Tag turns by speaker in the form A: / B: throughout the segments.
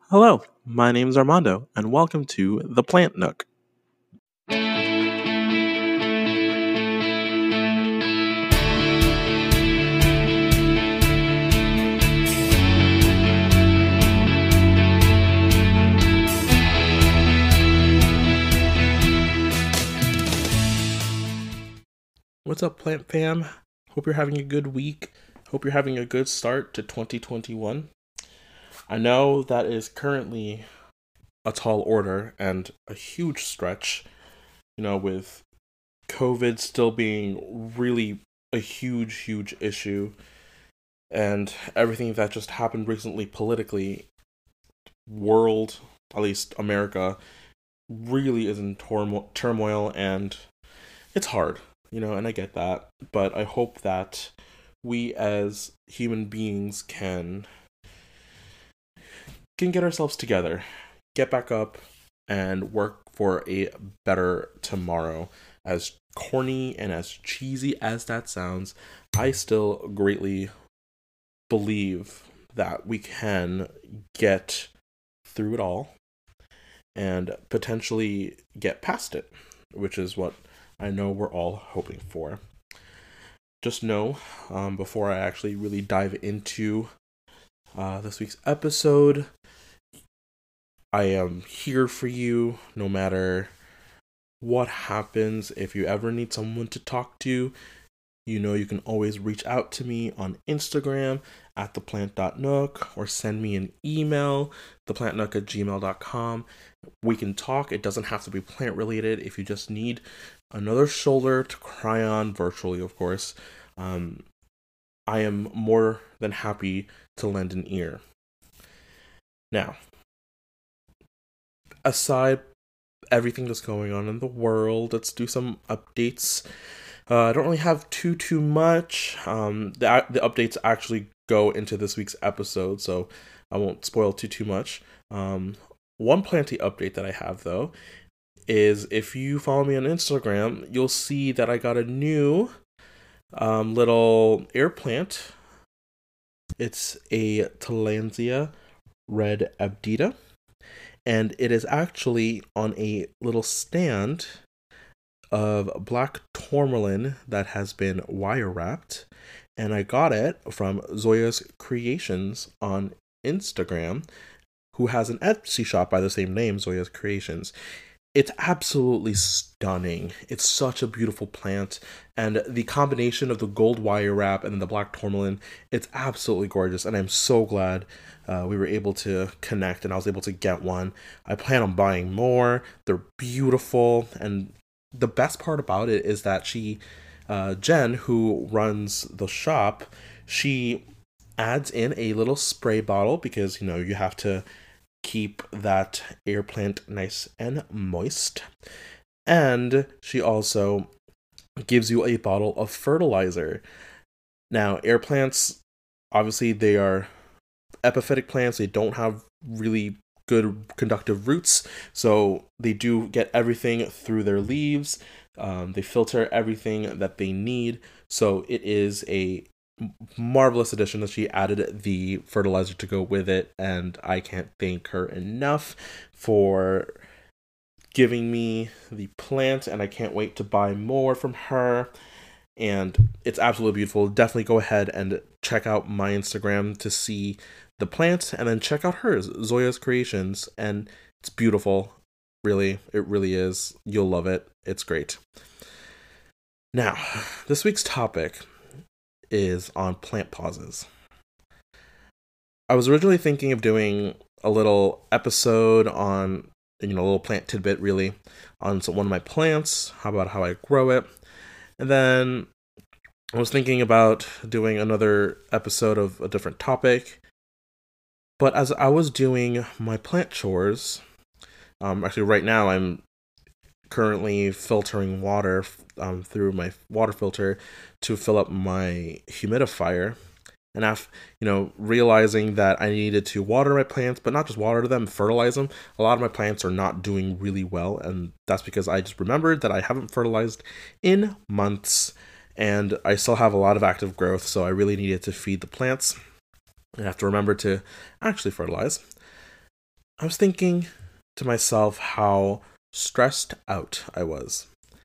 A: Hello, my name is Armando, and welcome to The Plant Nook. What's up, Plant Fam? Hope you're having a good week. Hope you're having a good start to 2021. I know that is currently a tall order and a huge stretch, with COVID still being really a huge issue, and everything that just happened recently politically, world, at least America, really is in turmoil, and it's hard, and I get that, but I hope that we as human beings can get ourselves together, get back up, and work for a better tomorrow. As corny and as cheesy as that sounds, I still greatly believe that we can get through it all and potentially get past it, which is what I know we're all hoping for. Just know, before I actually really dive into this week's episode, I am here for you no matter what happens. If you ever need someone to talk to, you can always reach out to me on Instagram at theplant.nook or send me an email, theplantnook@gmail.com. We can talk. It doesn't have to be plant related. If you just need another shoulder to cry on, virtually, of course, I am more than happy to lend an ear. Now, aside everything that's going on in the world, let's do some updates. I don't really have too much. The updates actually go into this week's episode, so I won't spoil too much. One planty update that I have, though, is if you follow me on Instagram, you'll see that I got a new little air plant. It's a Tillandsia red Abdita, and it is actually on a little stand of black tourmaline that has been wire wrapped, and I got it from Zoya's Creations on Instagram, who has an Etsy shop by the same name, Zoya's Creations. It's absolutely stunning. It's such a beautiful plant, and the combination of the gold wire wrap and the black tourmaline, it's absolutely gorgeous, and I'm so glad we were able to connect and I was able to get one. I plan on buying more. They're beautiful, and the best part about it is that Jen, who runs the shop, she adds in a little spray bottle because, you have to keep that air plant nice and moist. And she also gives you a bottle of fertilizer. Now, air plants, obviously, they are epiphytic plants. They don't have really good conductive roots, so they do get everything through their leaves. They filter everything that they need, so it is a marvelous addition that she added the fertilizer to go with it, and I can't thank her enough for giving me the plant, and I can't wait to buy more from her. And it's absolutely beautiful. Definitely go ahead and check out my Instagram to see the plant, and then check out hers, Zoya's Creations, and it's beautiful. Really, it really is. You'll love it. It's great. Now, this week's topic is on plant pauses. I was originally thinking of doing a little episode on, a little plant tidbit, really, on one of my plants, how I grow it. And then I was thinking about doing another episode of a different topic. But as I was doing my plant chores, actually right now I'm currently filtering water through my water filter to fill up my humidifier. And after, realizing that I needed to water my plants, but not just water them, fertilize them. A lot of my plants are not doing really well, and that's because I just remembered that I haven't fertilized in months, and I still have a lot of active growth, so I really needed to feed the plants. I have to remember to actually fertilize. I was thinking to myself how stressed out I was.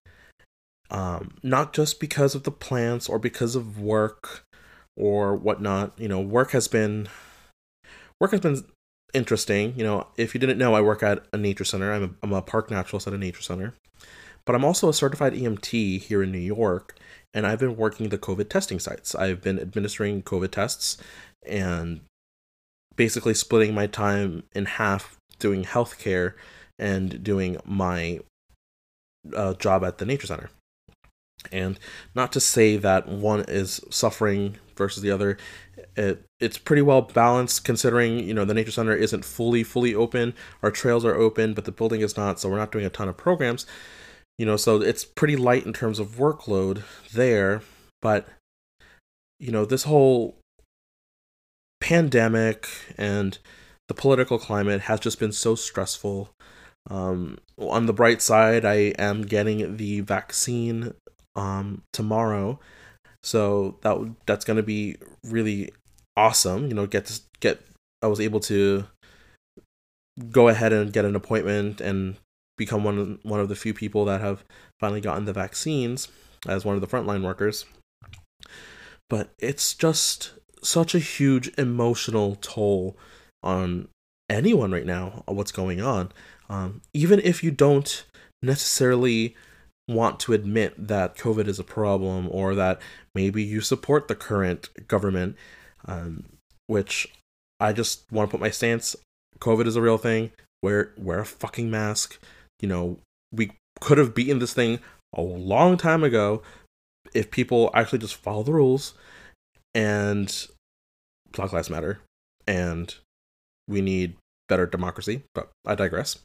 A: Not just because of the plants or because of work or whatnot. Work has been interesting. If you didn't know, I work at a nature center. I'm a park naturalist at a nature center, but I'm also a certified EMT here in New York, and I've been working the COVID testing sites. I've been administering COVID tests and basically splitting my time in half doing healthcare and doing my job at the nature center. And not to say that one is suffering versus the other. It's pretty well balanced considering the nature center isn't fully open. Our trails are open, but the building is not, so we're not doing a ton of programs. So it's pretty light in terms of workload there. But this whole pandemic and the political climate has just been so stressful. On the bright side, I am getting the vaccine tomorrow, so that's going to be really awesome. I was able to go ahead and get an appointment and become one of the few people that have finally gotten the vaccines as one of the frontline workers. But it's just such a huge emotional toll on anyone right now, what's going on. Even if you don't necessarily want to admit that COVID is a problem, or that maybe you support the current government, which I just want to put my stance. COVID is a real thing. Wear a fucking mask. We could have beaten this thing a long time ago if people actually just follow the rules. And Black Lives Matter, and we need better democracy, but I digress.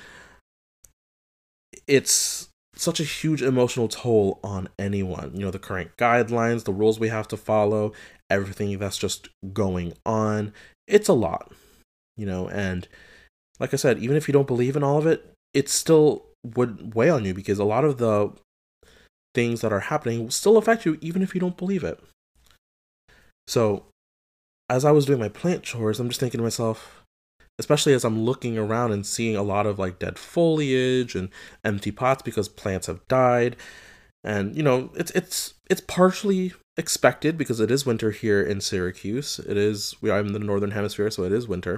A: It's such a huge emotional toll on anyone. The current guidelines, the rules we have to follow, everything that's just going on. It's a lot, and like I said, even if you don't believe in all of it, it still would weigh on you because a lot of the things that are happening will still affect you even if you don't believe it. So, as I was doing my plant chores, I'm just thinking to myself, especially as I'm looking around and seeing a lot of dead foliage and empty pots because plants have died. And it's partially expected because it is winter here in Syracuse. We are in the northern hemisphere, so it is winter.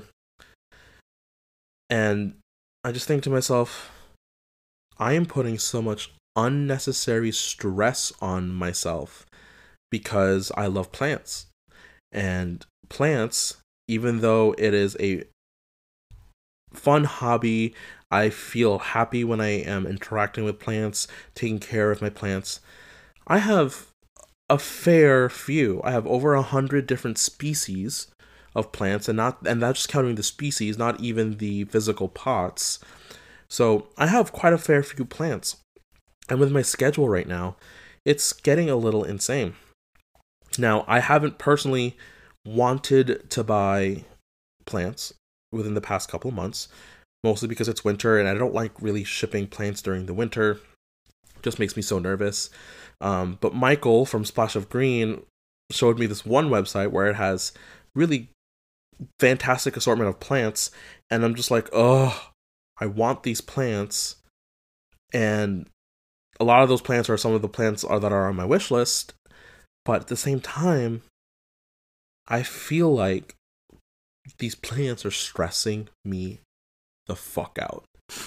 A: And I just think to myself, I am putting so much unnecessary stress on myself because I love plants. And plants, even though it is a fun hobby, I feel happy when I am interacting with plants, taking care of my plants. I have a fair few. I have over 100 different species of plants, and that's just counting the species, not even the physical pots. So I have quite a fair few plants. And with my schedule right now, it's getting a little insane. Now, I haven't personally wanted to buy plants within the past couple of months, mostly because it's winter and I don't like really shipping plants during the winter. It just makes me so nervous. But Michael from Splash of Green showed me this one website where it has really fantastic assortment of plants, and I'm just like, oh, I want these plants. And a lot of those plants are some of the plants that are on my wish list, but at the same time, I feel like these plants are stressing me the fuck out.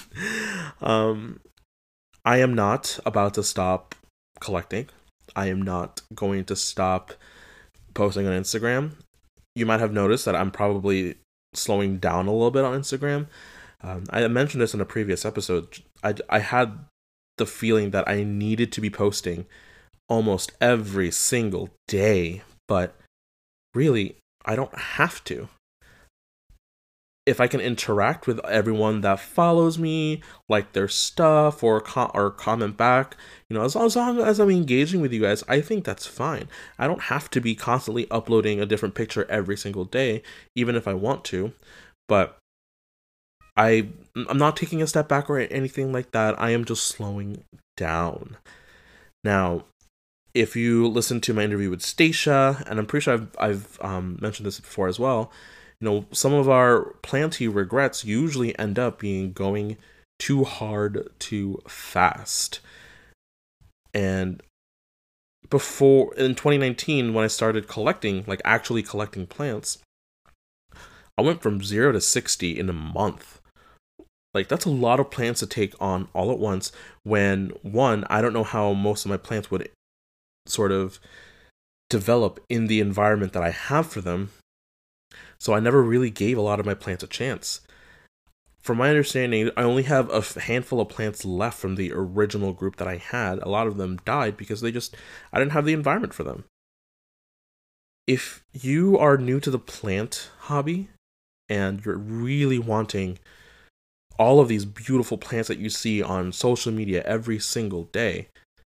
A: I am not about to stop collecting. I am not going to stop posting on Instagram. You might have noticed that I'm probably slowing down a little bit on Instagram. I mentioned this in a previous episode. I had the feeling that I needed to be posting almost every single day, but really, I don't have to. If I can interact with everyone that follows me, like their stuff, or comment back, as long as I'm engaging with you guys, I think that's fine. I don't have to be constantly uploading a different picture every single day, even if I want to. But I'm not taking a step back or anything like that. I am just slowing down. Now, if you listen to my interview with Stacia, and I'm pretty sure I've mentioned this before as well, Some of our planty regrets usually end up being going too hard, too fast. And before, in 2019, when I started collecting, like actually collecting plants, I went from 0 to 60 in a month. Like, that's a lot of plants to take on all at once when, one, I don't know how most of my plants would sort of develop in the environment that I have for them. So I never really gave a lot of my plants a chance. From my understanding, I only have a handful of plants left from the original group that I had. A lot of them died because I didn't have the environment for them. If you are new to the plant hobby and you're really wanting all of these beautiful plants that you see on social media every single day,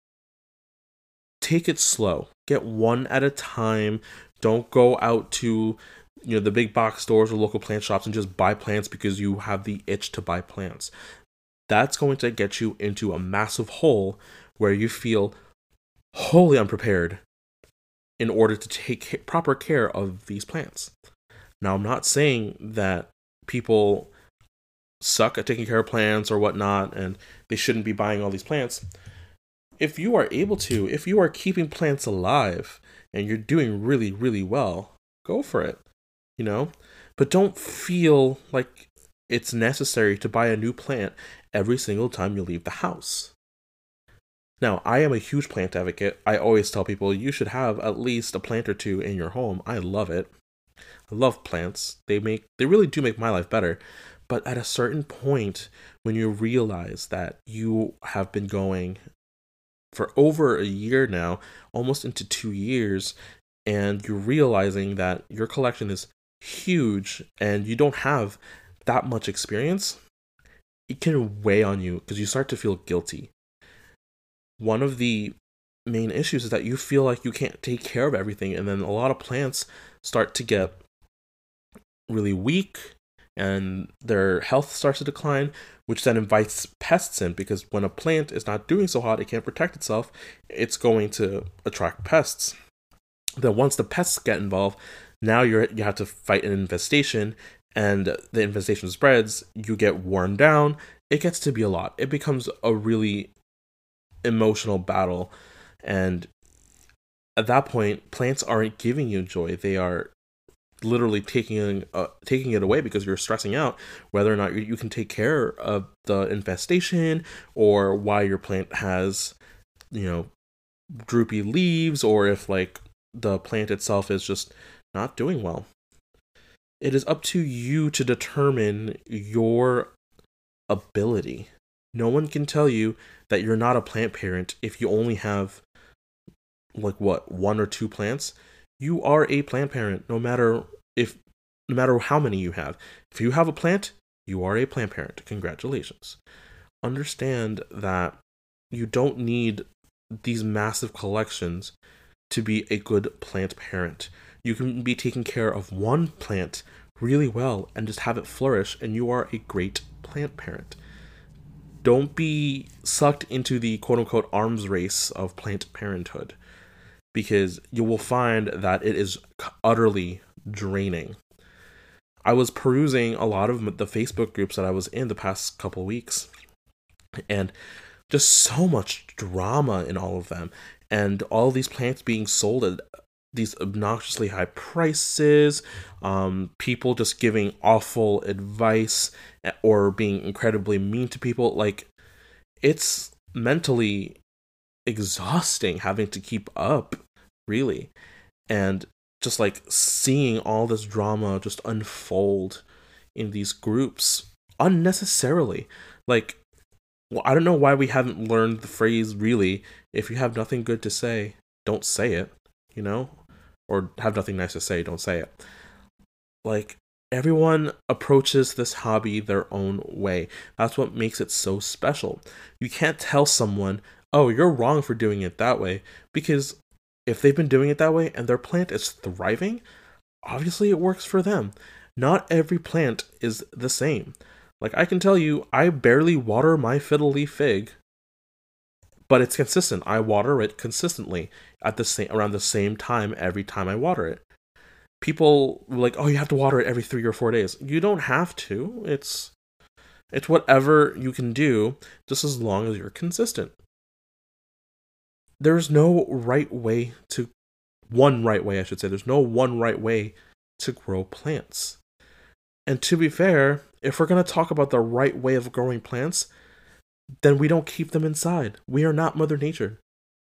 A: take it slow. Get one at a time. Don't go out to the big box stores or local plant shops and just buy plants because you have the itch to buy plants. That's going to get you into a massive hole where you feel wholly unprepared in order to take proper care of these plants. Now, I'm not saying that people suck at taking care of plants or whatnot and they shouldn't be buying all these plants. If you are able to, if you are keeping plants alive and you're doing really, really well, go for it. But don't feel like it's necessary to buy a new plant every single time you leave the house. Now, I am a huge plant advocate. I always tell people you should have at least a plant or two in your home. I love it. I love plants. They really do make my life better. But at a certain point, when you realize that you have been going for over a year now, almost into 2 years, and you're realizing that your collection is huge and you don't have that much experience, it can weigh on you because you start to feel guilty. One of the main issues is that you feel like you can't take care of everything, and then a lot of plants start to get really weak and their health starts to decline, which then invites pests in, because when a plant is not doing so hot, it can't protect itself, it's going to attract pests. Then once the pests get involved, now you have to fight an infestation, and the infestation spreads, you get worn down, it gets to be a lot. It becomes a really emotional battle, and at that point, plants aren't giving you joy. They are literally taking it away because you're stressing out whether or not you can take care of the infestation, or why your plant has, droopy leaves, or if the plant itself is just not doing well. It is up to you to determine your ability. No one can tell you that you're not a plant parent if you only have 1 or 2 plants. You are a plant parent no matter how many you have. If you have a plant, you are a plant parent. Congratulations. Understand that you don't need these massive collections to be a good plant parent. You can be taking care of one plant really well and just have it flourish, and you are a great plant parent. Don't be sucked into the quote-unquote arms race of plant parenthood, because you will find that it is utterly draining. I was perusing a lot of the Facebook groups that I was in the past couple weeks, and just so much drama in all of them, and all these plants being sold at these obnoxiously high prices, people just giving awful advice or being incredibly mean to people. It's mentally exhausting having to keep up, really. And just seeing all this drama just unfold in these groups unnecessarily. I don't know why we haven't learned the phrase, really, if you have nothing good to say, don't say it, or have nothing nice to say, don't say it. Everyone approaches this hobby their own way. That's what makes it so special. You can't tell someone, oh, you're wrong for doing it that way, because if they've been doing it that way and their plant is thriving, obviously it works for them. Not every plant is the same. I can tell you, I barely water my fiddle leaf fig, but it's consistent. I water it consistently around the same time every time I water it. People like, oh, you have to water it every 3 or 4 days. You don't have to. It's whatever you can do, just as long as you're consistent. There's no right way to one right way, I should say. There's no one right way to grow plants. And to be fair, if we're going to talk about the right way of growing plants, then we don't keep them inside. We are not Mother Nature.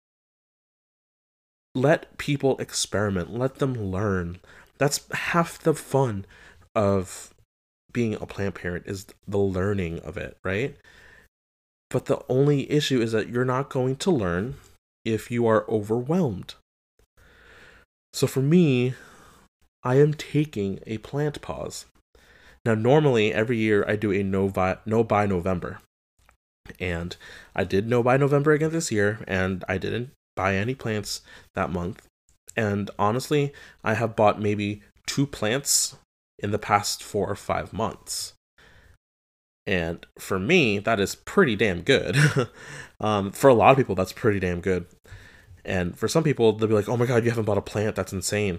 A: Let people experiment. Let them learn. That's half the fun of being a plant parent, is the learning of it, right? But the only issue is that you're not going to learn if you are overwhelmed. So for me, I am taking a plant pause. Now, normally every year I do a no buy November. And I did no buy November again this year, and I didn't buy any plants that month. And honestly, I have bought maybe 2 plants in the past 4 or 5 months. And for me, that is pretty damn good. For a lot of people, that's pretty damn good. And for some people, they'll be like, oh my god, you haven't bought a plant? That's insane.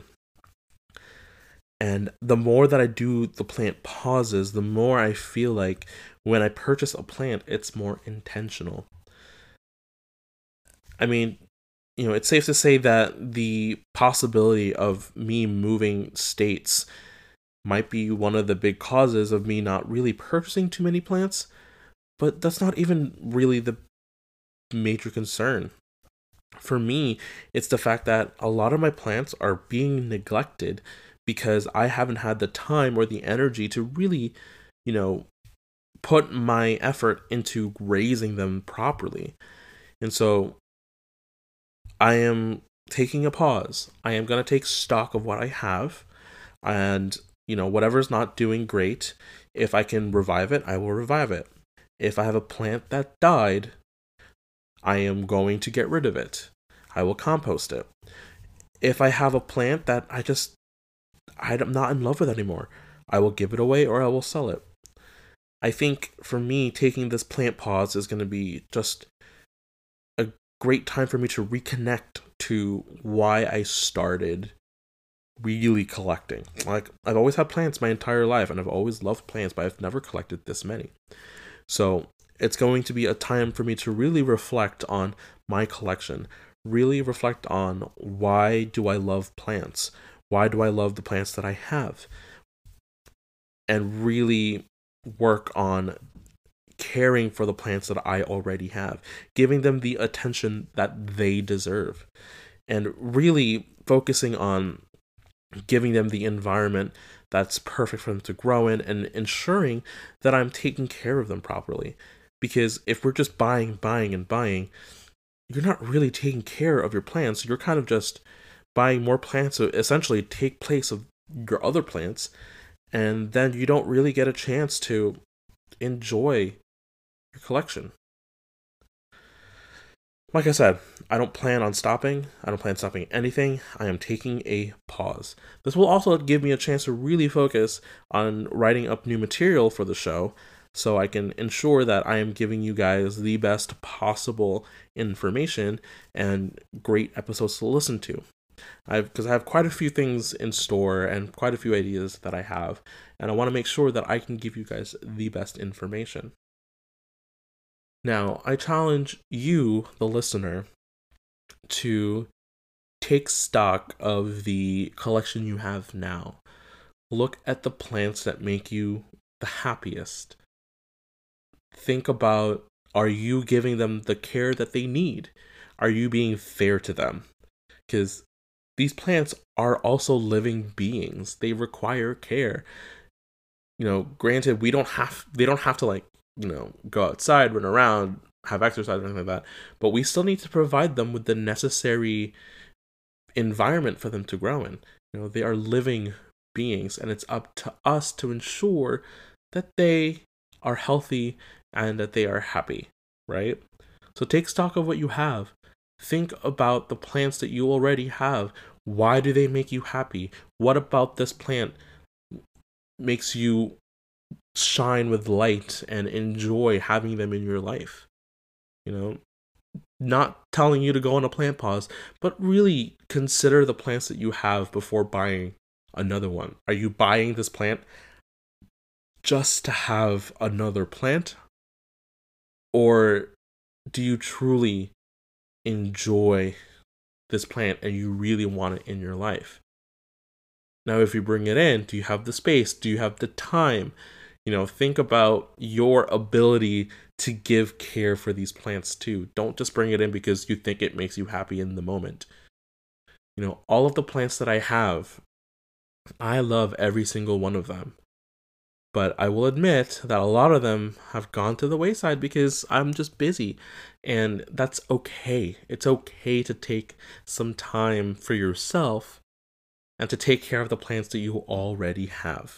A: And the more that I do the plant pauses, the more I feel like when I purchase a plant, it's more intentional. I mean, it's safe to say that the possibility of me moving states might be one of the big causes of me not really purchasing too many plants, but that's not even really the major concern. For me, it's the fact that a lot of my plants are being neglected because I haven't had the time or the energy to really, put my effort into raising them properly. And so I am taking a pause. I am going to take stock of what I have, and whatever's not doing great, if I can revive it, I will revive it. If I have a plant that died, I am going to get rid of it. I will compost it. If I have a plant that I'm not in love with anymore, I will give it away or I will sell it. I think for me, taking this plant pause is going to be just a great time for me to reconnect to why I started really collecting. Like, I've always had plants my entire life, and I've always loved plants, but I've never collected this many. So it's going to be a time for me to really reflect on my collection, really reflect on why do I love plants? Why do I love the plants that I have? And really work on caring for the plants that I already have, giving them the attention that they deserve, and really focusing on giving them the environment that's perfect for them to grow in, and ensuring that I'm taking care of them properly. Because if we're just buying, and buying, you're not really taking care of your plants. You're kind of just buying more plants to essentially take place of your other plants, and then you don't really get a chance to enjoy your collection. Like I said, I don't plan on stopping. I don't plan on stopping anything. I am taking a pause. This will also give me a chance to really focus on writing up new material for the show, so I can ensure that I am giving you guys the best possible information and great episodes to listen to. Because I have quite a few things in store and quite a few ideas that I have, and I want to make sure that I can give you guys the best information. Now, I challenge you, the listener, to take stock of the collection you have now. Look at the plants that make you the happiest. Think about, are you giving them the care that they need? Are you being fair to them? Because these plants are also living beings. They require care. Granted, they don't have to go outside, run around, have exercise, or anything like that. But we still need to provide them with the necessary environment for them to grow in. They are living beings, and it's up to us to ensure that they are healthy and that they are happy, right? So take stock of what you have. Think about the plants that you already have. Why do they make you happy? What about this plant makes you shine with light and enjoy having them in your life? Not telling you to go on a plant pause, but really consider the plants that you have before buying another one? Are you buying this plant just to have another plant? Or do you truly enjoy this plant and you really want it in your life? Now, if you bring it in, do you have the space? Do you have the time? Think about your ability to give care for these plants too. Don't just bring it in because you think it makes you happy in the moment. All of the plants that I have, I love every single one of them. But I will admit that a lot of them have gone to the wayside because I'm just busy. And that's okay. It's okay to take some time for yourself and to take care of the plants that you already have.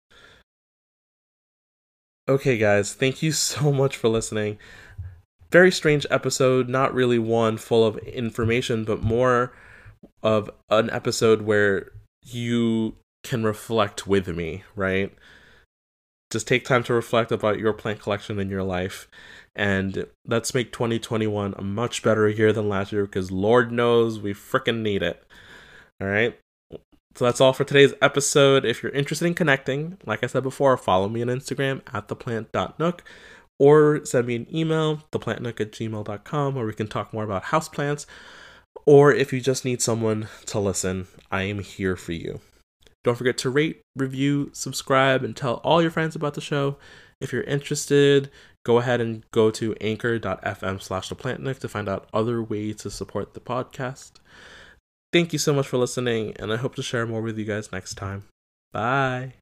A: Okay, guys, thank you so much for listening. Very strange episode, not really one full of information, but more of an episode where you can reflect with me, right? Just take time to reflect about your plant collection in your life. And let's make 2021 a much better year than last year because Lord knows we freaking need it. All right? So that's all for today's episode. If you're interested in connecting, like I said before, follow me on Instagram at theplant.nook or send me an email, theplantnook@gmail.com, where we can talk more about houseplants. Or if you just need someone to listen, I am here for you. Don't forget to rate, review, subscribe, and tell all your friends about the show. If you're interested, go ahead and go to anchor.fm/theplantnook to find out other ways to support the podcast. Thank you so much for listening, and I hope to share more with you guys next time. Bye.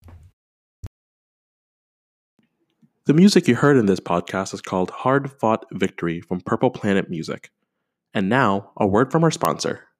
A: The music you heard in this podcast is called Hard Fought Victory from Purple Planet Music. And now, a word from our sponsor.